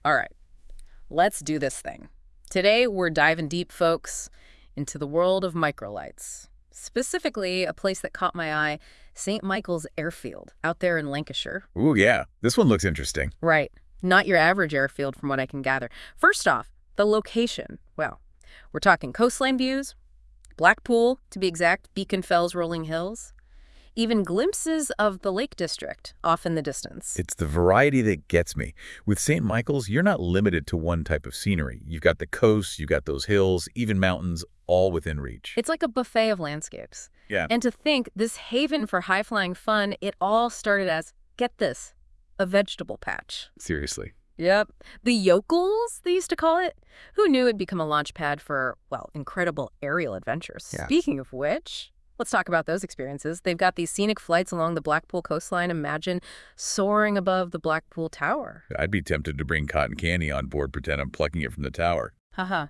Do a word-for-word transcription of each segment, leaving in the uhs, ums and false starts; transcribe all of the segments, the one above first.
All right, let's do this thing. Today, we're diving deep, folks, into the world of microlights. Specifically, a place that caught my eye, Saint Michael's Airfield, out there in Lancashire. Ooh, yeah. This one looks interesting. Right. Not your average airfield, from what I can gather. First off, the location. Well, we're talking coastline views, Blackpool, to be exact, Beacon Fells rolling hills, even glimpses of the Lake District off in the distance. It's the variety that gets me. With Saint Michael's, you're not limited to one type of scenery. You've got the coast, you've got those hills, even mountains, all within reach. It's like a buffet of landscapes. Yeah. And to think, this haven for high-flying fun, it all started as, get this, a vegetable patch. Seriously. Yep. The yokels, they used to call it. Who knew it'd become a launch pad for, well, incredible aerial adventures? Yeah. Speaking of which, let's talk about those experiences. They've got these scenic flights along the Blackpool coastline. Imagine soaring above the Blackpool Tower. I'd be tempted to bring cotton candy on board, pretend I'm plucking it from the tower. Haha.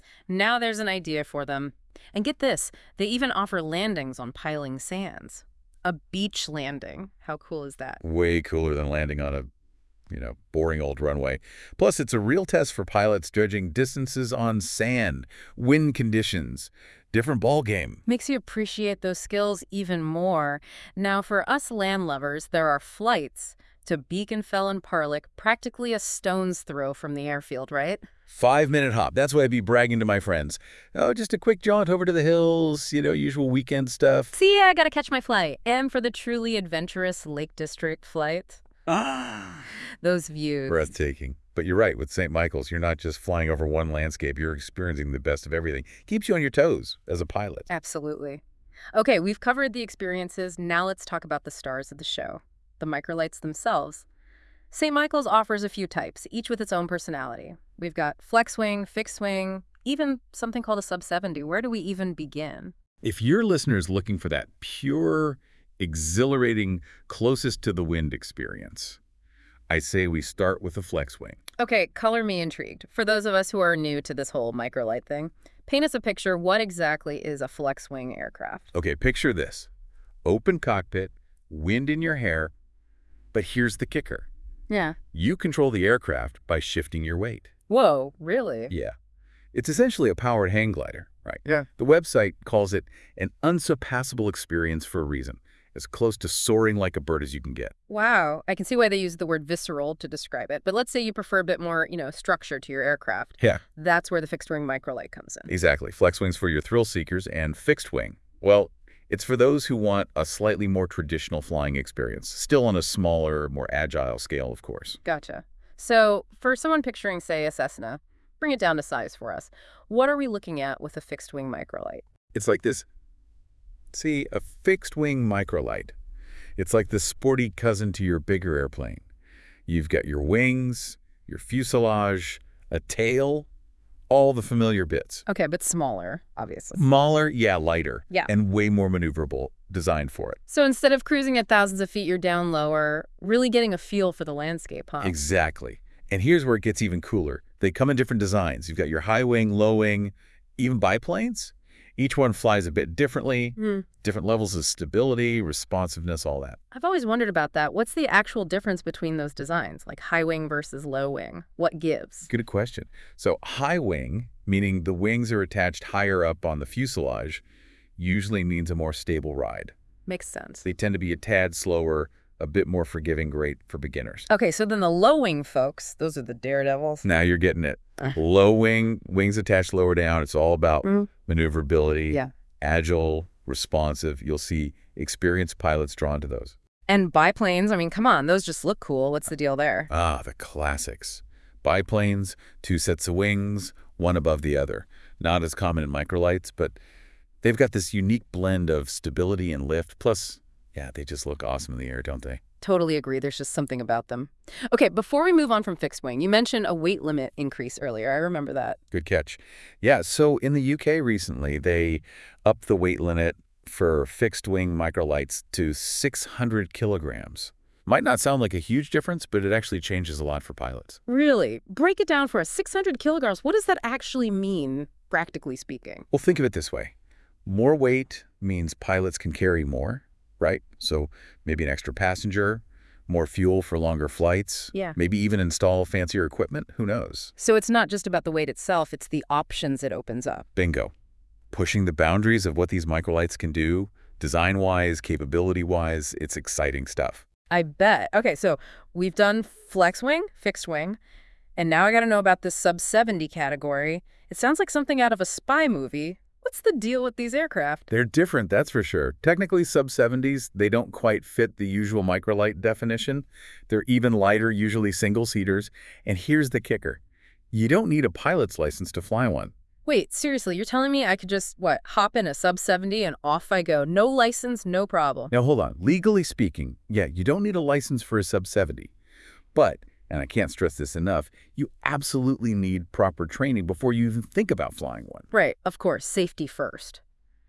Now there's an idea for them. And get this, they even offer landings on piling sands. A beach landing. How cool is that? Way cooler than landing on a, you know, boring old runway. Plus, it's a real test for pilots judging distances on sand, wind conditions, different ball game. Makes you appreciate those skills even more. Now, for us land lovers, there are flights to Beacon Fell and Parlick, practically a stone's throw from the airfield, right? Five-minute hop. That's why I'd be bragging to my friends. Oh, just a quick jaunt over to the hills, you know, usual weekend stuff. See, I gotta catch my flight. And for the truly adventurous Lake District flight, Ah, those views. breathtaking. But you're right, with Saint Michael's, you're not just flying over one landscape, you're experiencing the best of everything. Keeps you on your toes as a pilot. Absolutely. Okay, we've covered the experiences. Now let's talk about the stars of the show, the microlights themselves. Saint Michael's offers a few types, each with its own personality. We've got flex wing, fixed wing, even something called a sub seventy. Where do we even begin? If your listener is looking for that pure, exhilarating, closest to the wind experience, I say we start with a flex wing. Okay, color me intrigued. For those of us who are new to this whole microlight thing, paint us a picture. What exactly is a flex wing aircraft? Okay, picture this. Open cockpit, wind in your hair, but here's the kicker. Yeah. You control the aircraft by shifting your weight. Whoa, really? Yeah. It's essentially a powered hang glider, right? Yeah. The website calls it an unsurpassable experience for a reason. As close to soaring like a bird as you can get. Wow. I can see why they use the word visceral to describe it. But let's say you prefer a bit more, you know, structure to your aircraft. Yeah. That's where the fixed wing microlight comes in. Exactly. Flex wings for your thrill seekers, and fixed wing, well, it's for those who want a slightly more traditional flying experience, still on a smaller, more agile scale, of course. Gotcha. So for someone picturing, say, a Cessna, bring it down to size for us. What are we looking at with a fixed wing microlight? It's like this. See, a fixed-wing microlight. It's like the sporty cousin to your bigger airplane. You've got your wings, your fuselage, a tail, all the familiar bits. Okay, but smaller, obviously. Smaller, yeah, lighter. Yeah. And way more maneuverable, designed for it. So instead of cruising at thousands of feet, you're down lower, really getting a feel for the landscape, huh? Exactly. And here's where it gets even cooler. They come in different designs. You've got your high wing, low wing, even biplanes. Each one flies a bit differently, Hmm. different levels of stability, responsiveness, all that. I've always wondered about that. What's the actual difference between those designs, like high wing versus low wing? What gives? Good question. So high wing, meaning the wings are attached higher up on the fuselage, usually means a more stable ride. Makes sense. They tend to be a tad slower, a bit more forgiving, great for beginners. Okay, so then the low wing folks, those are the daredevils. Now you're getting it. Uh. Low wing, wings attached lower down. It's all about Mhm. maneuverability, Yeah. agile, responsive. You'll see experienced pilots drawn to those. And biplanes, I mean, come on, those just look cool. What's the deal there? Ah, the classics. Biplanes, two sets of wings, one above the other. Not as common in microlights, but they've got this unique blend of stability and lift. Plus, yeah, they just look awesome in the air, don't they? Totally agree. There's just something about them. Okay, before we move on from fixed wing, you mentioned a weight limit increase earlier. I remember that. Good catch. Yeah, so in the U K recently, they upped the weight limit for fixed-wing microlights to six hundred kilograms. Might not sound like a huge difference, but it actually changes a lot for pilots. Really? Break it down for us. six hundred kilograms. What does that actually mean, practically speaking? Well, think of it this way. More weight means pilots can carry more, right? So maybe an extra passenger, More fuel for longer flights. Yeah. Maybe even install fancier equipment. Who knows? So it's not just about the weight itself, it's the options it opens up. Bingo. Pushing the boundaries of what these microlights can do, design-wise, capability-wise, it's exciting stuff. I bet. Okay, so we've done flex wing, fixed wing, and now I got to know about this sub seventy category. It sounds like something out of a spy movie. What's the deal with these aircraft? They're different, that's for sure. Technically, sub seventies, they don't quite fit the usual microlight definition. They're even lighter, usually single-seaters. And here's the kicker. You don't need a pilot's license to fly one. Wait, seriously, you're telling me I could just, what, hop in a sub seventy and off I go? No license, no problem. Now, hold on. Legally speaking, yeah, you don't need a license for a sub seventy. But, and I can't stress this enough, you absolutely need proper training before you even think about flying one. Right, of course, safety first.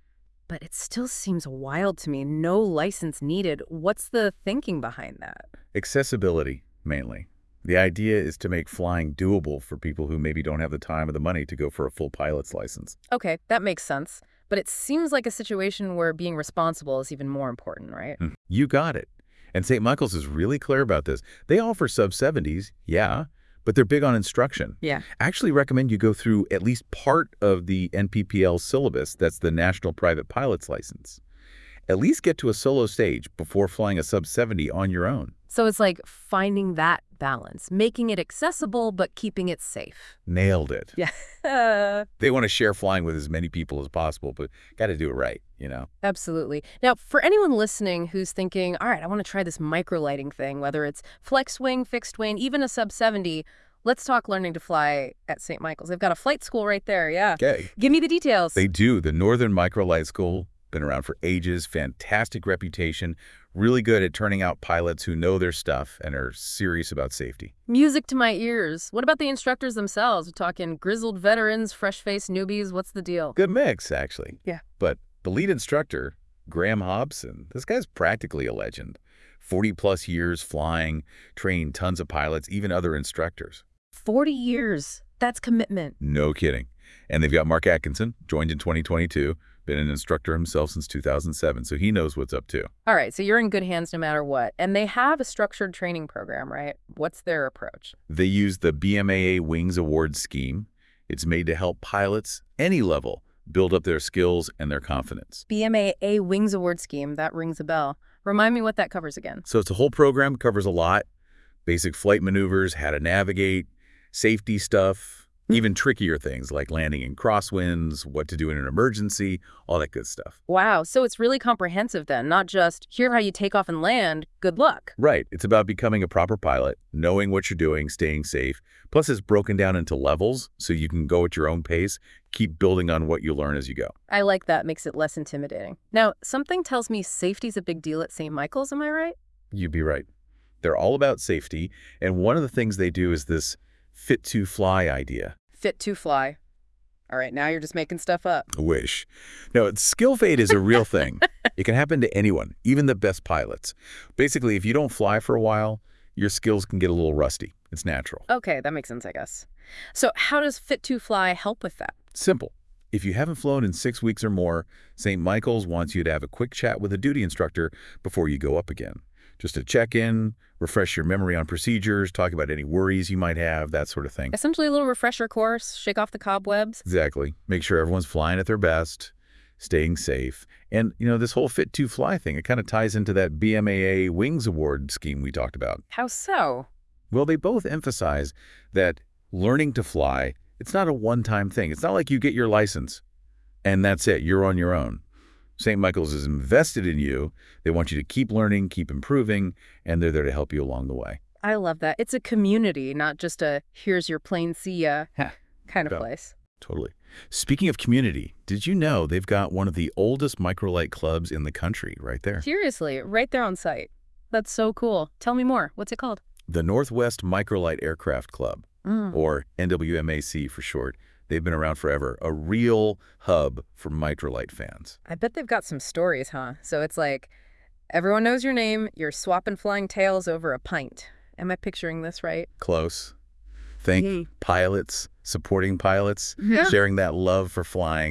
But it still seems wild to me. No license needed. What's the thinking behind that? Accessibility, mainly. The idea is to make flying doable for people who maybe don't have the time or the money to go for a full pilot's license. Okay, that makes sense. But it seems like a situation where being responsible is even more important, right? Mm, You got it. And Saint Michael's is really clear about this. They offer sub seventies, yeah, but they're big on instruction. Yeah. Actually recommend you go through at least part of the N P P L syllabus, that's the National Private Pilot's License. At least get to a solo stage before flying a sub seventy on your own. So it's like finding that balance, making it accessible but keeping it safe. Nailed it. Yeah. They want to share flying with as many people as possible, but got to do it right, you know? Absolutely. Now, for anyone listening who's thinking, all right, I want to try this microlighting thing, whether it's flex wing, fixed wing, even a sub seventy, let's talk learning to fly at Saint Michael's. They've got a flight school right there, yeah. Okay. Give me the details. They do. The Northern Microlight School, been around for ages, fantastic reputation, really good at turning out pilots who know their stuff and are serious about safety. Music to my ears. What about the instructors themselves? We're talking grizzled veterans, fresh-faced newbies. What's the deal? Good mix, actually. Yeah. But the lead instructor, Graham Hobson, this guy's practically a legend. forty plus years flying, trained tons of pilots, even other instructors. forty years. That's commitment. No kidding. And they've got Mark Atkinson, joined in twenty twenty-two, been an instructor himself since two thousand seven, so he knows what's up too. All right, so you're in good hands no matter what. And they have a structured training program, right? What's their approach? They use the B M A A Wings Award scheme. It's made to help pilots, any level, build up their skills and their confidence. B M A A Wings Award Scheme, that rings a bell. Remind me what that covers again. So it's a whole program, covers a lot. Basic flight maneuvers, how to navigate, safety stuff, even trickier things like landing in crosswinds, what to do in an emergency, all that good stuff. Wow, so it's really comprehensive then, not just here how you take off and land, good luck. Right. It's about becoming a proper pilot, knowing what you're doing, staying safe. Plus, it's broken down into levels so you can go at your own pace, keep building on what you learn as you go. I like that, makes it less intimidating. Now, something tells me safety's a big deal at Saint Michael's, am I right? You'd be right. They're all about safety, and one of the things they do is this fit to fly idea. Fit to fly. All right, now you're just making stuff up. I wish. No, it's- skill fade is a real thing. It can happen to anyone, even the best pilots. Basically, if you don't fly for a while, your skills can get a little rusty. It's natural. Okay, that makes sense, I guess. So how does Fit to Fly help with that? Simple. If you haven't flown in six weeks or more, Saint Michael's wants you to have a quick chat with a duty instructor before you go up again. Just to check in, refresh your memory on procedures, talk about any worries you might have, that sort of thing. Essentially a little refresher course, shake off the cobwebs. Exactly. Make sure everyone's flying at their best, staying safe. And, you know, this whole Fit to Fly thing, it kind of ties into that B M A A Wings Award scheme we talked about. How so? Well, they both emphasize that learning to fly, it's not a one-time thing. It's not like you get your license and that's it. You're on your own. Saint Michael's is invested in you. They want you to keep learning, keep improving, and they're there to help you along the way. I love that. It's a community, not just a here's your plane, see ya kind of Yeah. place. Totally. Speaking of community, did you know they've got one of the oldest microlight clubs in the country right there? Seriously, right there on site. That's so cool. Tell me more. What's it called? The Northwest Microlight Aircraft Club, Mm. or N W M A C for short. They've been around forever, a real hub for microlight fans. I bet they've got some stories, huh? So it's like, everyone knows your name, you're swapping flying tails over a pint. Am I picturing this right? Close. Think Mhm. pilots, supporting pilots, Yeah. sharing that love for flying.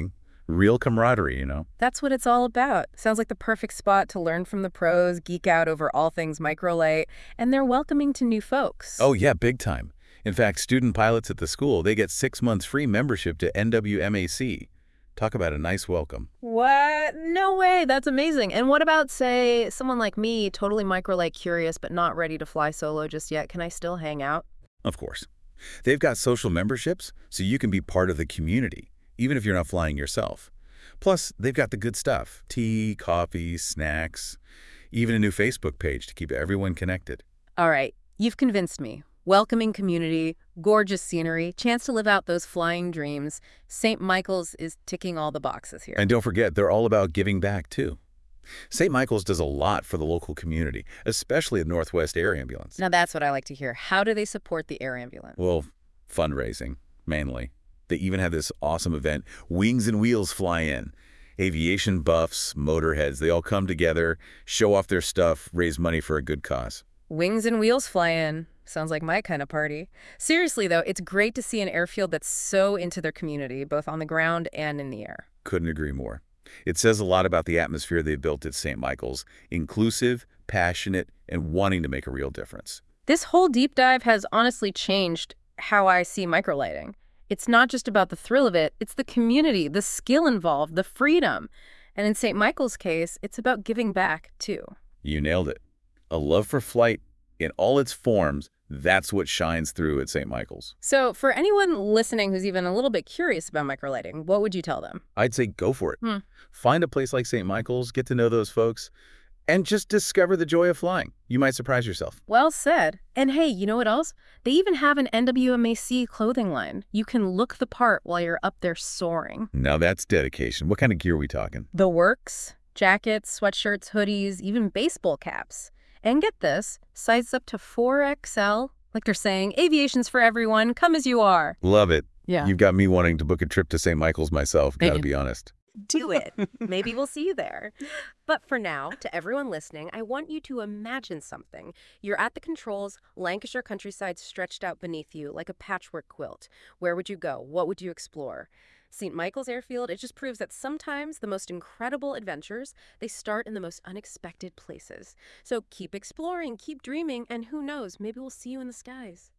Real camaraderie, you know? That's what it's all about. Sounds like the perfect spot to learn from the pros, geek out over all things microlight, and they're welcoming to new folks. Oh, yeah, big time. In fact, student pilots at the school, they get six months free membership to N W M A C. Talk about a nice welcome. What? No way. That's amazing. And what about, say, someone like me, totally microlight curious but not ready to fly solo just yet? Can I still hang out? Of course. They've got social memberships, so you can be part of the community, even if you're not flying yourself. Plus, they've got the good stuff. Tea, coffee, snacks, even a new Facebook page to keep everyone connected. All right. You've convinced me. Welcoming community, gorgeous scenery, chance to live out those flying dreams. Saint Michael's is ticking all the boxes here. And don't forget, they're all about giving back, too. Saint Michael's does a lot for the local community, especially the Northwest Air Ambulance. Now that's what I like to hear. How do they support the air ambulance? Well, fundraising, mainly. They even have this awesome event, Wings and Wheels Fly In. Aviation buffs, motorheads, they all come together, show off their stuff, raise money for a good cause. Wings and Wheels Fly In. Sounds like my kind of party. Seriously, though, it's great to see an airfield that's so into their community, both on the ground and in the air. Couldn't agree more. It says a lot about the atmosphere they built at Saint Michael's, inclusive, passionate, and wanting to make a real difference. This whole deep dive has honestly changed how I see microlighting. It's not just about the thrill of it, it's the community, the skill involved, the freedom. And in Saint Michael's case, it's about giving back, too. You nailed it. A love for flight in all its forms, that's what shines through at Saint Michael's. So for anyone listening who's even a little bit curious about microlighting, what would you tell them? I'd say go for it. Hmm. Find a place like Saint Michael's, get to know those folks, and just discover the joy of flying. You might surprise yourself. Well said. And hey, you know what else? They even have an N W M A C clothing line. You can look the part while you're up there soaring. Now that's dedication. What kind of gear are we talking? The works. Jackets, sweatshirts, hoodies, even baseball caps. And get this, sized up to four X L. Like they're saying, aviation's for everyone, come as you are. Love it. Yeah. You've got me wanting to book a trip to Saint Michael's myself, gotta Man. be honest. Do it. Maybe we'll see you there. But for now, to everyone listening, I want you to imagine something. You're at the controls, Lancashire countryside stretched out beneath you like a patchwork quilt. Where would you go? What would you explore? Saint Michael's Airfield, it just proves that sometimes the most incredible adventures, they start in the most unexpected places. So keep exploring, keep dreaming, and who knows, maybe we'll see you in the skies.